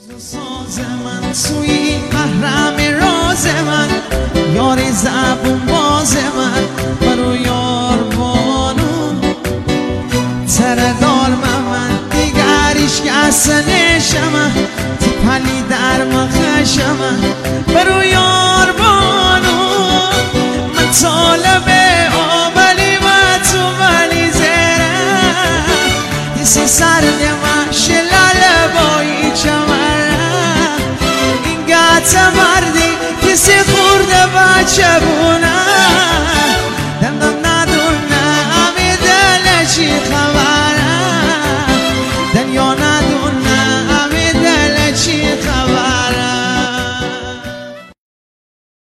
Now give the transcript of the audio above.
ساز من سوی محرم راز من یاری زبون باز من برو یار بانو تردار من دیگریش کس نشم تی پلی در مخشم برو یار بانو من طالب آملی و تو ولی زرم دیسی سرد من شلال بایی چمرم این گت مردی کسی خورده بچه بونه